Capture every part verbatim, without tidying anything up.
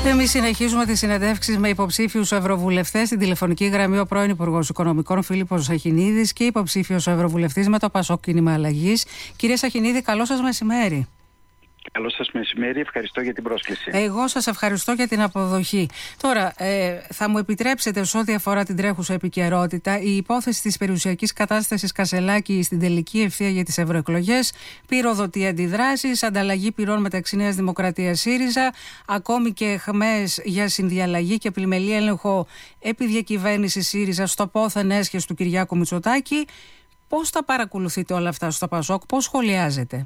Εμείς συνεχίζουμε τις συνεντεύξεις με υποψήφιους ευρωβουλευτές. Στην τηλεφωνική γραμμή ο πρώην Υπουργός Οικονομικών Φίλιππος Σαχινίδης και υποψήφιος ευρωβουλευτής με το Πασόκ Κίνημα Αλλαγής. Κύριε Σαχινίδη, καλό σας μεσημέρι. Καλό σας μεσημέρι, ευχαριστώ για την πρόσκληση. Εγώ σας ευχαριστώ για την αποδοχή. Τώρα, ε, θα μου επιτρέψετε, σε ό,τι αφορά την τρέχουσα επικαιρότητα, η υπόθεση της περιουσιακής κατάστασης Κασελάκη στην τελική ευθεία για τις ευρωεκλογές πυροδοτεί αντιδράσεις, ανταλλαγή πυρών μεταξύ Νέας Δημοκρατίας ΣΥΡΙΖΑ, ακόμη και αιχμές για συνδιαλλαγή και πλημελή έλεγχο επί διακυβέρνησης ΣΥΡΙΖΑ στο πόθεν έσχες του Κυριάκου Μητσοτάκη. Πώς τα παρακολουθείτε όλα αυτά στο Πασόκ, πώς σχολιάζετε?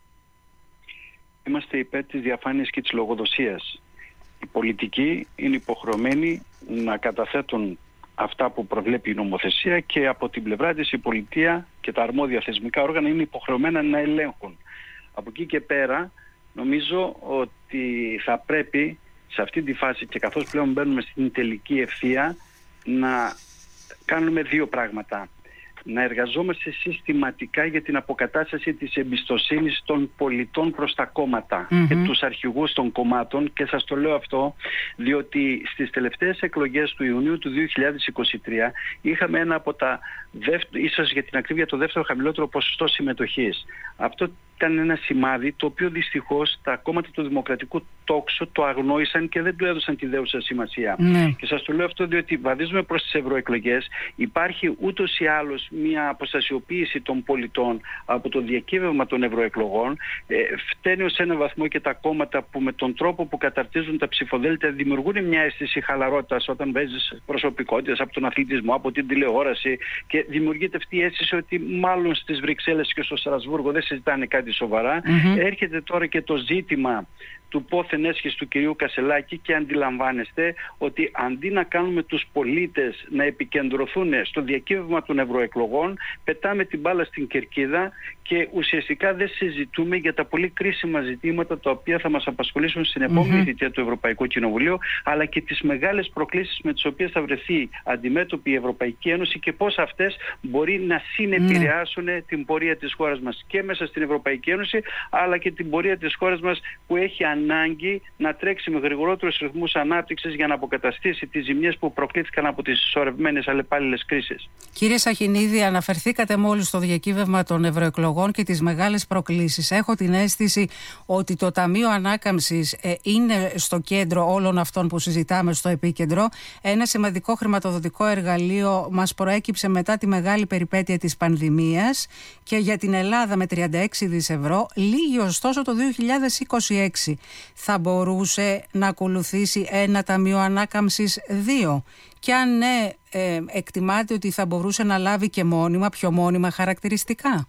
Είμαστε υπέρ της διαφάνειας και της λογοδοσίας. Οι πολιτικοί είναι υποχρεωμένοι να καταθέτουν αυτά που προβλέπει η νομοθεσία και από την πλευρά της η πολιτεία και τα αρμόδια θεσμικά όργανα είναι υποχρεωμένα να ελέγχουν. Από εκεί και πέρα νομίζω ότι θα πρέπει σε αυτή τη φάση και καθώς πλέον μπαίνουμε στην τελική ευθεία να κάνουμε δύο πράγματα. Να εργαζόμαστε συστηματικά για την αποκατάσταση της εμπιστοσύνης των πολιτών προς τα κόμματα mm-hmm. και τους αρχηγούς των κομμάτων, και σας το λέω αυτό διότι στις τελευταίες εκλογές του Ιουνίου του δύο χιλιάδες είκοσι τρία είχαμε ένα από τα δεύτερο, ίσως για την ακρίβεια το δεύτερο χαμηλότερο ποσοστό συμμετοχής. Αυτό ήταν ένα σημάδι το οποίο δυστυχώς τα κόμματα του δημοκρατικού τόξου το αγνόησαν και δεν του έδωσαν τη δέουσα σημασία. Mm. Και σας το λέω αυτό διότι βαδίζουμε προς τις ευρωεκλογές. Υπάρχει ούτως ή άλλως μια αποστασιοποίηση των πολιτών από το διακύβευμα των ευρωεκλογών. Ε, φταίνει ως ένα βαθμό και τα κόμματα που με τον τρόπο που καταρτίζουν τα ψηφοδέλτια δημιουργούν μια αίσθηση χαλαρότητας όταν βάζεις προσωπικότητες από τον αθλητισμό, από την τηλεόραση, και δημιουργείται αυτή η αίσθηση ότι μάλλον στις Βρυξέλλες και στο Στρασβούργο δεν συζητάνε κάτι σοβαρά. Mm-hmm. Έρχεται τώρα και το ζήτημα του πόθεν έσχες του κυρίου Κασελάκη και αντιλαμβάνεστε ότι αντί να κάνουμε τους πολίτες να επικεντρωθούν στο διακύβευμα των ευρωεκλογών, πετάμε την μπάλα στην κερκίδα και ουσιαστικά δεν συζητούμε για τα πολύ κρίσιμα ζητήματα τα οποία θα μας απασχολήσουν στην επόμενη mm-hmm. θητεία του Ευρωπαϊκού Κοινοβουλίου, αλλά και τις μεγάλες προκλήσεις με τις οποίες θα βρεθεί αντιμέτωπη η Ευρωπαϊκή Ένωση και πώς αυτές μπορεί να συνεπηρεάσουν mm. την πορεία της χώρας μας και μέσα στην Ευρωπαϊκή Ένωση, αλλά και την πορεία της χώρας μας που έχει ανάγκη να τρέξει με γρηγορότερους ρυθμούς ανάπτυξης για να αποκαταστήσει τις ζημιές που προκλήθηκαν από τις συσσωρευμένες αλλεπάλληλες κρίσεις. Κύριε Σαχινίδη, αναφερθήκατε μόλις στο διακύβευμα των ευρωεκλογών και τις μεγάλες προκλήσεις. Έχω την αίσθηση ότι το Ταμείο Ανάκαμψης ε, είναι στο κέντρο όλων αυτών που συζητάμε, στο επίκεντρο. Ένα σημαντικό χρηματοδοτικό εργαλείο μας προέκυψε μετά τη μεγάλη περιπέτεια της πανδημίας και για την Ελλάδα με τριάντα έξι δισεκατομμύρια ευρώ, λίγη ωστόσο το δύο χιλιάδες είκοσι έξι. Θα μπορούσε να ακολουθήσει ένα Ταμείο Ανάκαμψης δύο? Και αν ναι, ε, εκτιμάτε ότι θα μπορούσε να λάβει και μόνιμα, πιο μόνιμα χαρακτηριστικά?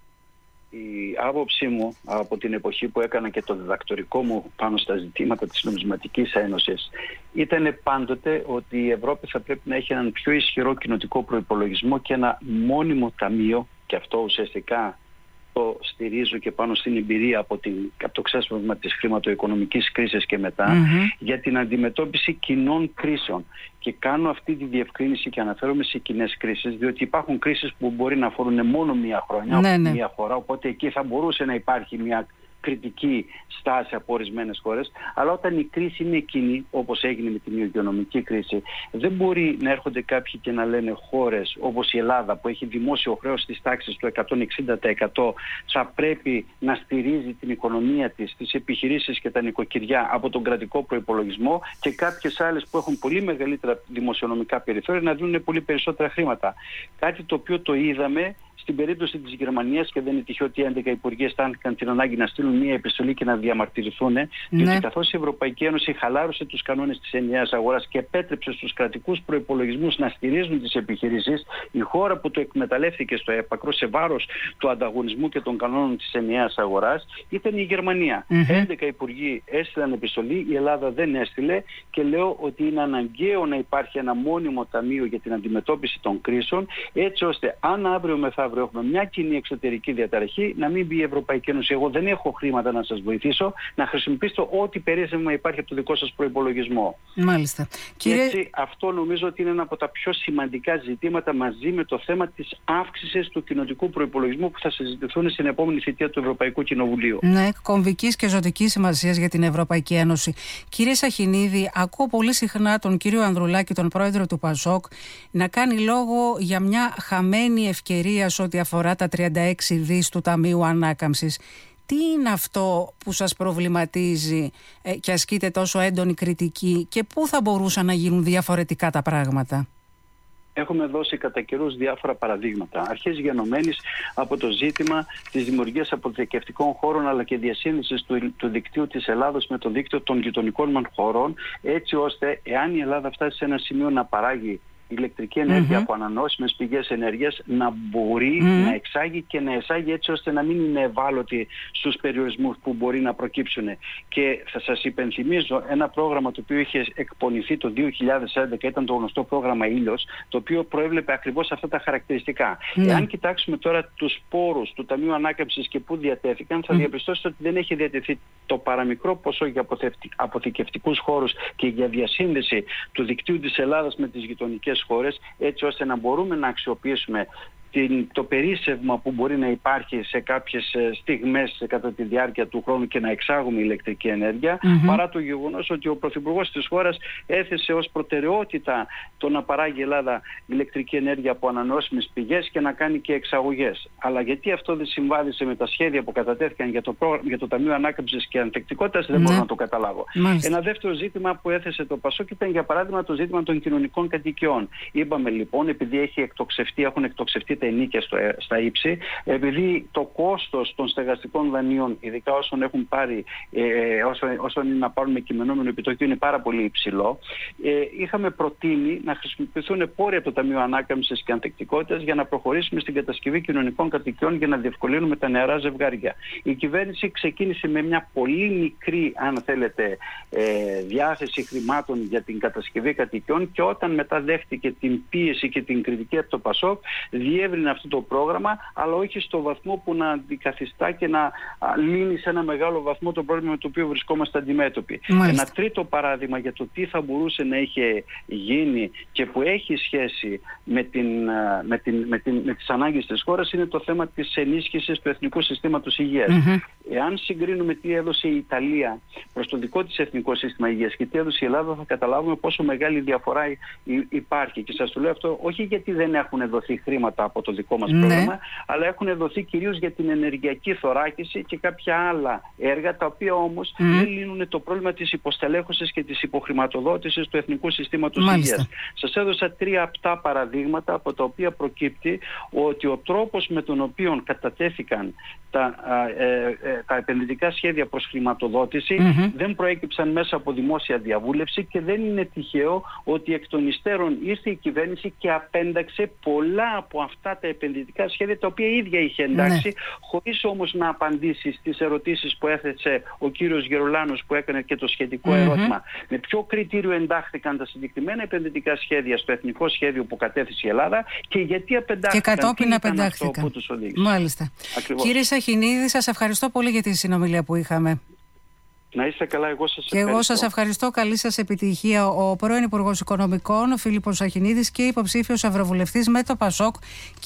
Η άποψή μου από την εποχή που έκανα και το διδακτορικό μου πάνω στα ζητήματα της Νομισματικής Ένωσης ήταν πάντοτε ότι η Ευρώπη θα πρέπει να έχει έναν πιο ισχυρό κοινοτικό προϋπολογισμό και ένα μόνιμο ταμείο, και αυτό ουσιαστικά το στηρίζω και πάνω στην εμπειρία από, την, από το ξέσπασμα της χρηματοοικονομικής κρίσης και μετά, mm-hmm. για την αντιμετώπιση κοινών κρίσεων. Και κάνω αυτή τη διευκρίνηση και αναφέρομαι σε κοινές κρίσεις, διότι υπάρχουν κρίσεις που μπορεί να αφορούν μόνο μία χρονιά, ναι, ναι. μία χώρα, οπότε εκεί θα μπορούσε να υπάρχει μια κριτική στάση από ορισμένες χώρες, αλλά όταν η κρίση είναι εκείνη, όπως έγινε με την υγειονομική κρίση, δεν μπορεί να έρχονται κάποιοι και να λένε χώρες όπως η Ελλάδα που έχει δημόσιο χρέος της τάξης του εκατόν εξήντα τοις εκατό θα πρέπει να στηρίζει την οικονομία της, τις επιχειρήσεις και τα νοικοκυριά από τον κρατικό προϋπολογισμό, και κάποιες άλλες που έχουν πολύ μεγαλύτερα δημοσιονομικά περιθώρια να δίνουν πολύ περισσότερα χρήματα. Κάτι το οποίο το είδαμε στην περίπτωση της Γερμανίας, και δεν είναι τυχαίο ότι οι έντεκα υπουργοί αισθάνθηκαν την ανάγκη να στείλουν μια επιστολή και να διαμαρτυρηθούν, ναι. διότι καθώς η Ευρωπαϊκή Ένωση χαλάρωσε τους κανόνες της ενιαίας αγοράς και επέτρεψε στους κρατικούς προϋπολογισμούς να στηρίζουν τις επιχειρήσεις, η χώρα που το εκμεταλλεύτηκε στο έπακρο σε βάρος του ανταγωνισμού και των κανόνων της ενιαίας αγοράς ήταν η Γερμανία. Mm-hmm. έντεκα υπουργοί έστειλαν επιστολή, η Ελλάδα δεν έστειλε, και λέω ότι είναι αναγκαίο να υπάρχει ένα μόνιμο ταμείο για την αντιμετώπιση των κρίσεων, έτσι ώστε αν αύριο μεθαύριο αύριο έχουμε μια κοινή εξωτερική διαταραχή, να μην μπει η Ευρωπαϊκή Ένωση. Εγώ δεν έχω χρήματα να σας βοηθήσω, να χρησιμοποιήσω ό,τι περίσσευμα υπάρχει από το δικό σας προϋπολογισμό. Μάλιστα. Και Κύριε... έτσι, αυτό νομίζω ότι είναι ένα από τα πιο σημαντικά ζητήματα, μαζί με το θέμα της αύξησης του κοινοτικού προϋπολογισμού που θα συζητηθούν στην επόμενη θητεία του Ευρωπαϊκού Κοινοβουλίου. Ναι, κομβικής και ζωτικής σημασίας για την Ευρωπαϊκή Ένωση. Κύριε Σαχινίδη, ακούω πολύ συχνά τον κύριο Ανδρουλάκη, τον πρόεδρο του ΠΑΣΟΚ, να κάνει λόγο για μια χαμένη ευκαιρία σε ό,τι αφορά τα τριάντα έξι δις του Ταμείου Ανάκαμψης. Τι είναι αυτό που σας προβληματίζει ε, και ασκείτε τόσο έντονη κριτική, και πού θα μπορούσαν να γίνουν διαφορετικά τα πράγματα? Έχουμε δώσει κατά καιρούς διάφορα παραδείγματα. Αρχές γενομένης από το ζήτημα της δημιουργίας αποθηκευτικών χώρων, αλλά και διασύνδεσης του, του δικτύου της Ελλάδος με το δίκτυο των γειτονικών μας χωρών, έτσι ώστε εάν η Ελλάδα φτάσει σε ένα σημείο να παράγει ηλεκτρική ενέργεια mm-hmm. από ανανεώσιμες πηγές ενέργειας, να μπορεί mm-hmm. να εξάγει και να εισάγει, έτσι ώστε να μην είναι ευάλωτη στους περιορισμούς που μπορεί να προκύψουν. Και θα σας υπενθυμίζω ένα πρόγραμμα το οποίο είχε εκπονηθεί το δύο χιλιάδες έντεκα, ήταν το γνωστό πρόγραμμα Ήλιος, το οποίο προέβλεπε ακριβώς αυτά τα χαρακτηριστικά. Mm-hmm. Εάν κοιτάξουμε τώρα τους πόρους του Ταμείου Ανάκαμψης και πού διατέθηκαν, θα mm-hmm. διαπιστώσετε ότι δεν έχει διατεθεί το παραμικρό ποσό για αποθηκευτικούς χώρους και για διασύνδεση του δικτύου της Ελλάδας με τις γειτονικές χώρες, έτσι ώστε να μπορούμε να αξιοποιήσουμε την, το περίσσευμα που μπορεί να υπάρχει σε κάποιες στιγμές κατά τη διάρκεια του χρόνου και να εξάγουμε ηλεκτρική ενέργεια, mm-hmm. παρά το γεγονός ότι ο Πρωθυπουργός της χώρας έθεσε ως προτεραιότητα το να παράγει η Ελλάδα ηλεκτρική ενέργεια από ανανεώσιμες πηγές και να κάνει και εξαγωγές. Αλλά γιατί αυτό δεν συμβάδισε με τα σχέδια που κατατέθηκαν για το, πρόγραμμα, για το Ταμείο Ανάκαμψης και Ανθεκτικότητας, δεν mm-hmm. μπορώ να το καταλάβω. Mm-hmm. Ένα δεύτερο ζήτημα που έθεσε το ΠΑΣΟΚ ήταν, για παράδειγμα, το ζήτημα των κοινωνικών κατοικιών. Είπαμε λοιπόν, επειδή έχει εκτοξευτεί, έχουν εκτοξευτεί τα ενίκια στο, στα ύψη, επειδή το κόστος των στεγαστικών δανείων, ειδικά όσων έχουν πάρει, ε, όσον, όσον είναι να πάρουν με κειμενόμενο επιτόκιο, είναι πάρα πολύ υψηλό, ε, είχαμε προτείνει να χρησιμοποιηθούν πόροι από το Ταμείο Ανάκαμψης και Ανθεκτικότητας για να προχωρήσουμε στην κατασκευή κοινωνικών κατοικιών για να διευκολύνουμε τα νεαρά ζευγάρια. Η κυβέρνηση ξεκίνησε με μια πολύ μικρή, αν θέλετε, ε, διάθεση χρημάτων για την κατασκευή κατοικιών, και όταν μετά δέχτηκε την πίεση και την κριτική από το ΠΑΣΟΚ, διεύρυνε αυτό το πρόγραμμα, αλλά όχι στο βαθμό που να αντικαθιστά και να λύνει σε ένα μεγάλο βαθμό το πρόβλημα με το οποίο βρισκόμαστε αντιμέτωποι. Μάλιστα. Ένα τρίτο παράδειγμα για το τι θα μπορούσε να είχε γίνει και που έχει σχέση με, την, με, την, με, την, με τις ανάγκες της χώρας είναι το θέμα της ενίσχυσης του Εθνικού Συστήματος Υγείας. Mm-hmm. Εάν συγκρίνουμε τι έδωσε η Ιταλία προς το δικό της Εθνικό Σύστημα Υγείας και τι έδωσε η Ελλάδα, θα καταλάβουμε πόσο μεγάλη διαφορά υπάρχει. Και σας το λέω αυτό όχι γιατί δεν έχουν δοθεί χρήματα από το δικό μας ναι. πρόγραμμα, αλλά έχουν δοθεί κυρίως για την ενεργειακή θωράκιση και κάποια άλλα έργα, τα οποία όμως mm. δεν λύνουν το πρόβλημα της υποστελέχωσης και της υποχρηματοδότησης του Εθνικού Συστήματος Μάλιστα. Υγείας. Σας έδωσα τρία απτά παραδείγματα, από τα οποία προκύπτει ότι ο τρόπος με τον οποίο κατατέθηκαν τα, ε, ε, τα επενδυτικά σχέδια προς χρηματοδότηση mm-hmm. δεν προέκυψαν μέσα από δημόσια διαβούλευση, και δεν είναι τυχαίο ότι εκ των υστέρων ήρθε η κυβέρνηση και απένταξε πολλά από αυτά τα επενδυτικά σχέδια, τα οποία η ίδια είχε εντάξει, ναι. χωρίς όμως να απαντήσει στις ερωτήσεις που έθεσε ο κύριος Γερολάνος, που έκανε και το σχετικό mm-hmm. ερώτημα. Με ποιο κριτήριο εντάχθηκαν τα συγκεκριμένα επενδυτικά σχέδια στο εθνικό σχέδιο που κατέθεσε η Ελλάδα και γιατί απεντάχθηκαν, και κατόπιν απεντάχθηκαν. Μάλιστα. Ακριβώς. Κύριε Σαχινίδη, σας ευχαριστώ πολύ για τη συνομιλία που είχαμε. Να είστε καλά, εγώ σας ευχαριστώ. Και εγώ σας ευχαριστώ. Καλή σας επιτυχία. Ο πρώην Υπουργός Οικονομικών, ο Φίλιππος Σαχινίδης, και υποψήφιος ευρωβουλευτής με το ΠΑΣΟΚ.